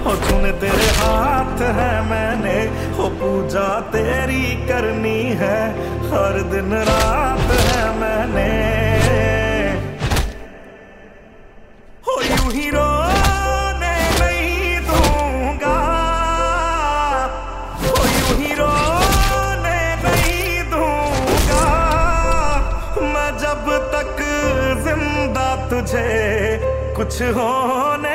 हो तूने तेरे हाथ है मैंने हो पूजा तेरी करनी है हर दिन रात है मैंने हो यूं ही रोने नहीं दूंगा हो यूं ही रोने नहीं दूंगा मैं जब तक जिंदा तुझे कुछ होने